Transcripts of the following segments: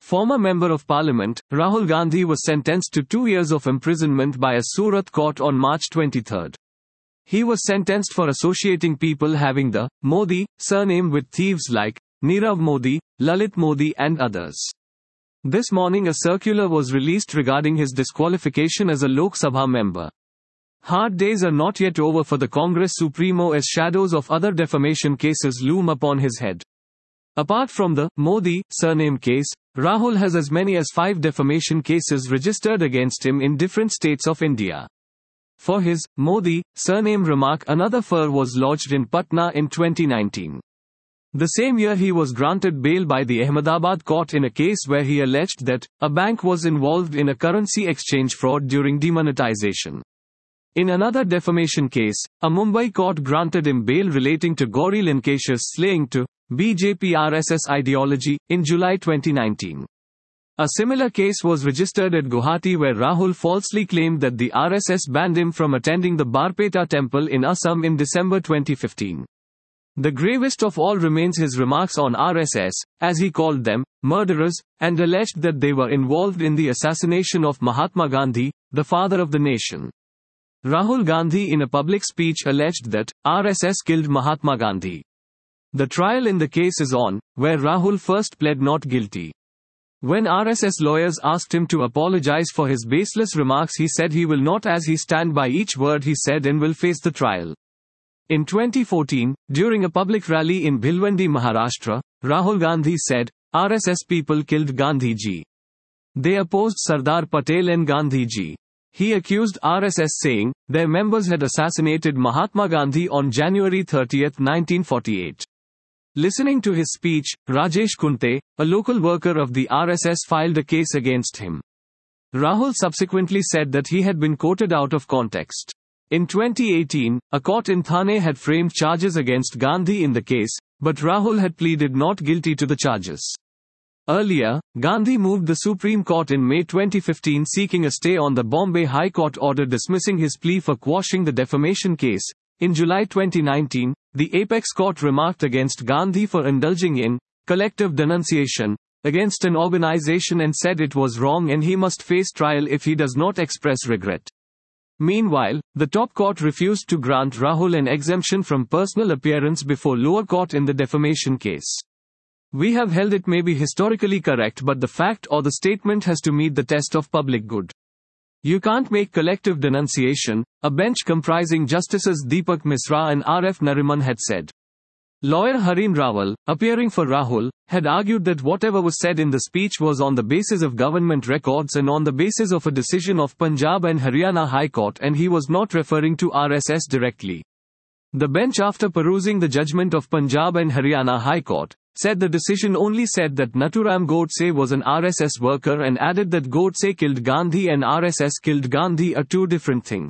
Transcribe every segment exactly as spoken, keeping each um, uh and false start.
Former Member of Parliament, Rahul Gandhi was sentenced to two years of imprisonment by a Surat court on March twenty-third. He was sentenced for associating people having the Modi surname with thieves like Nirav Modi, Lalit Modi and others. This morning a circular was released regarding his disqualification as a Lok Sabha member. Hard days are not yet over for the Congress Supremo as shadows of other defamation cases loom upon his head. Apart from the Modi surname case, Rahul has as many as five defamation cases registered against him in different states of India. For his Modi surname remark, another F I R was lodged in Patna in twenty nineteen. The same year he was granted bail by the Ahmedabad court in a case where he alleged that a bank was involved in a currency exchange fraud during demonetization. In another defamation case, a Mumbai court granted him bail relating to Gauri Lankesh's slaying to B J P R S S ideology in July twenty nineteen. A similar case was registered at Guwahati where Rahul falsely claimed that the R S S banned him from attending the Barpeta temple in Assam in December twenty fifteen. The gravest of all remains his remarks on R S S, as he called them, murderers, and alleged that they were involved in the assassination of Mahatma Gandhi, the father of the nation. Rahul Gandhi in a public speech alleged that R S S killed Mahatma Gandhi. The trial in the case is on, where Rahul first pled not guilty. When R S S lawyers asked him to apologize for his baseless remarks, he said he will not, as he stand by each word he said and will face the trial. In twenty fourteen, during a public rally in Bhilwandi, Maharashtra, Rahul Gandhi said, R S S people killed Gandhi ji. They opposed Sardar Patel and Gandhi ji. He accused R S S saying, their members had assassinated Mahatma Gandhi on January thirtieth nineteen forty-eight. Listening to his speech, Rajesh Kunte, a local worker of the R S S, filed a case against him. Rahul subsequently said that he had been quoted out of context. In twenty eighteen, a court in Thane had framed charges against Gandhi in the case, but Rahul had pleaded not guilty to the charges. Earlier, Gandhi moved the Supreme Court in May twenty fifteen seeking a stay on the Bombay High Court order dismissing his plea for quashing the defamation case. In July twenty nineteen, the Apex Court remarked against Gandhi for indulging in collective denunciation against an organization and said it was wrong and he must face trial if he does not express regret. Meanwhile, the top court refused to grant Rahul an exemption from personal appearance before lower court in the defamation case. We have held it may be historically correct, but the fact or the statement has to meet the test of public good. You can't make collective denunciation, a bench comprising Justices Deepak Misra and R F Nariman had said. Lawyer Harin Rawal, appearing for Rahul, had argued that whatever was said in the speech was on the basis of government records and on the basis of a decision of Punjab and Haryana High Court, and he was not referring to R S S directly. The bench, after perusing the judgment of Punjab and Haryana High Court, said the decision only said that Nathuram Godse was an R S S worker and added that Godse killed Gandhi and R S S killed Gandhi are two different things.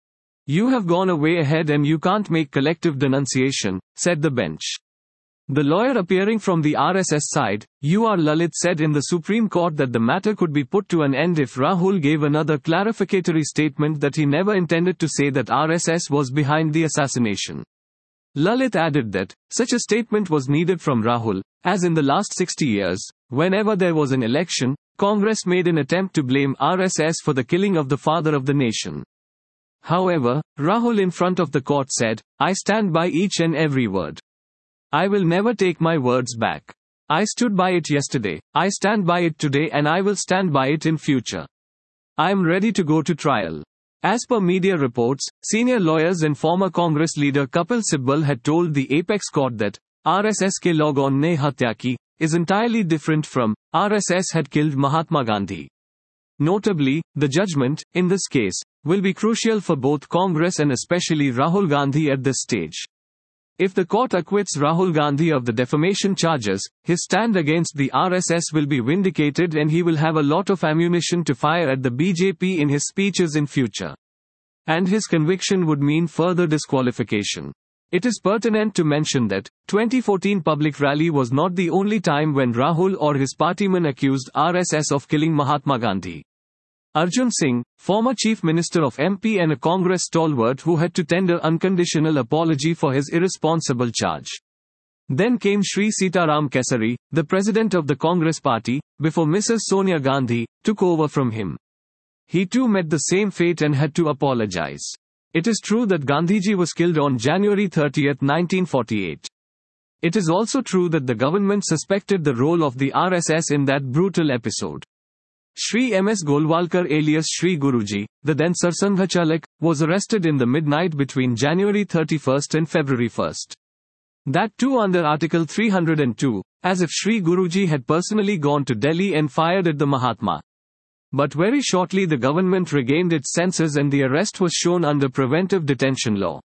You have gone way ahead and you can't make collective denunciation, said the bench. The lawyer appearing from the R S S side, U R Lalit, said in the Supreme Court that the matter could be put to an end if Rahul gave another clarificatory statement that he never intended to say that R S S was behind the assassination. Lalit added that such a statement was needed from Rahul, as in the last sixty years, whenever there was an election, Congress made an attempt to blame R S S for the killing of the father of the nation. However, Rahul in front of the court said, I stand by each and every word. I will never take my words back. I stood by it yesterday, I stand by it today, and I will stand by it in future. I am ready to go to trial. As per media reports, senior lawyers and former Congress leader Kapil Sibal had told the Apex Court that R S S ke logon ne hatya ki is entirely different from R S S had killed Mahatma Gandhi. Notably, the judgment, in this case, will be crucial for both Congress and especially Rahul Gandhi at this stage. If the court acquits Rahul Gandhi of the defamation charges, his stand against the R S S will be vindicated and he will have a lot of ammunition to fire at the B J P in his speeches in future. And his conviction would mean further disqualification. It is pertinent to mention that twenty fourteen public rally was not the only time when Rahul or his partymen accused R S S of killing Mahatma Gandhi. Arjun Singh, former Chief Minister of M P and a Congress stalwart who had to tender unconditional apology for his irresponsible charge. Then came Shri Sitaram Kesari, the president of the Congress party, before Missus Sonia Gandhi took over from him. He too met the same fate and had to apologize. It is true that Gandhiji was killed on January thirtieth, nineteen forty-eight. It is also true that the government suspected the role of the R S S in that brutal episode. Shri M S Golwalkar alias Shri Guruji, the then Sarsanghachalak, was arrested in the midnight between January thirty-first and February first. That too under Article three hundred two, as if Shri Guruji had personally gone to Delhi and fired at the Mahatma. But very shortly the government regained its senses and the arrest was shown under preventive detention law.